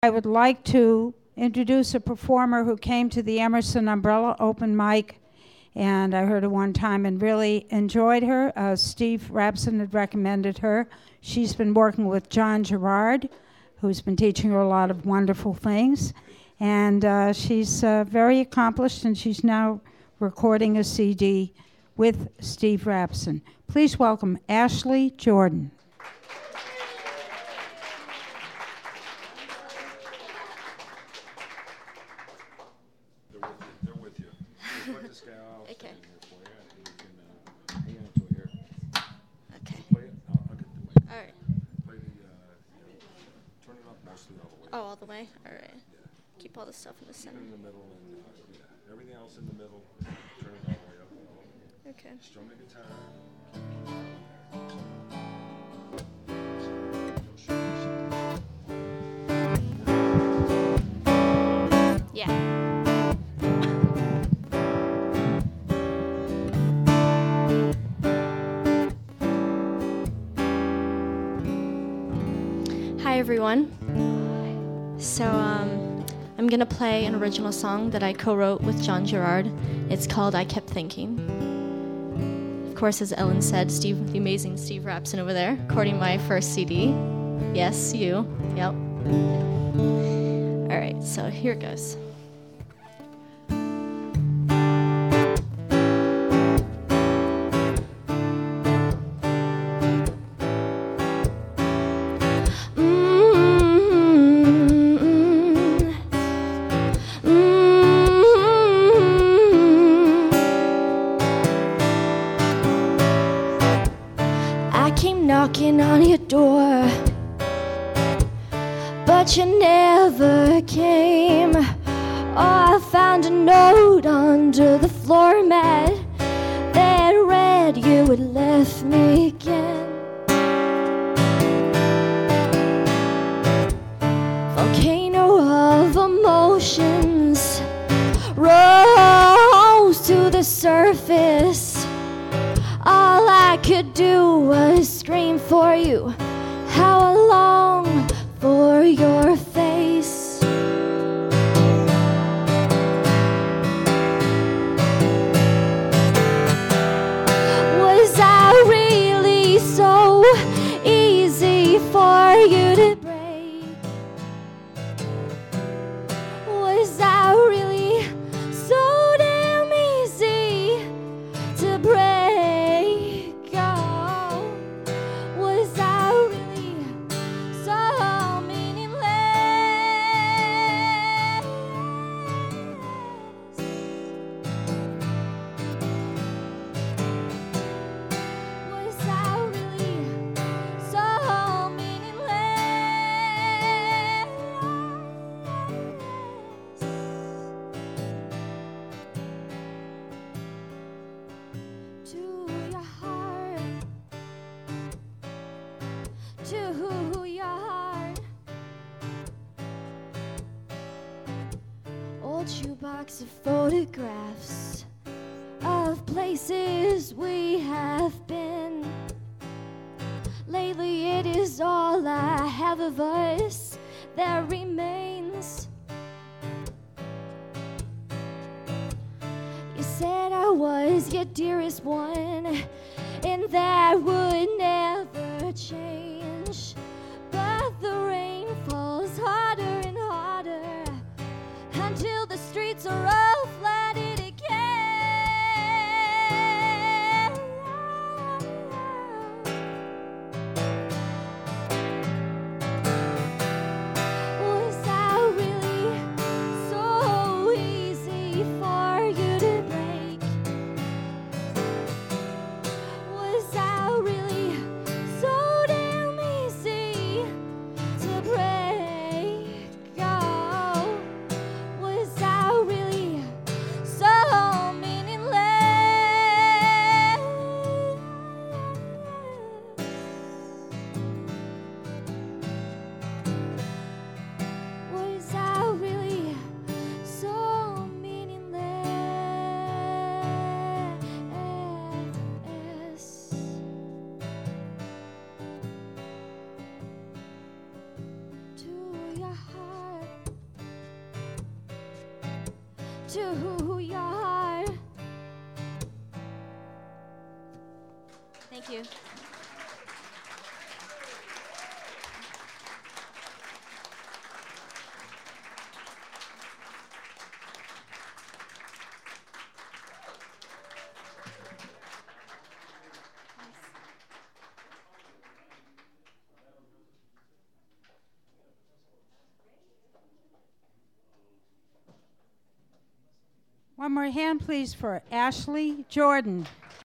I would like to introduce a performer who came to the Emerson Umbrella open mic, and I heard her one time and really enjoyed her. Steve Rabson had recommended her. She's been working with John Gerard, who's been teaching her a lot of wonderful things, and she's very accomplished, and she's now recording a CD with Steve Rabson. Please welcome Ashley Jordan. Oh, all the way? All right. Yeah. Keep all the stuff in the center. In the middle and everything else in the middle. Turn it all the way up. Okay. Strum the guitar. Yeah. Hi, everyone. So I'm going to play an original song that I co-wrote with John Gerard. It's called I Kept Thinking. Of course, as Ellen said, the amazing Steve Rabson over there, recording my first CD. Yes, you. Yep. All right, so here it goes. Knocking on your door, but you never came. Oh, I found a note under the floor mat that read you had left me again. Volcano of emotions rose to the surface. All I could do was scream for you, how I long for your face. Was I really so easy for you to break? Was I really so damn easy to break? Shoebox of photographs of places we have been. Lately it is all I have of us that remains. You said I was your dearest one, and that would never change. But the rain falls harder and harder until the streets are all flooded again. Was I really so easy for you to break? Was I really so damn to who you are. Thank you. One more hand, please, for Ashley Jordan.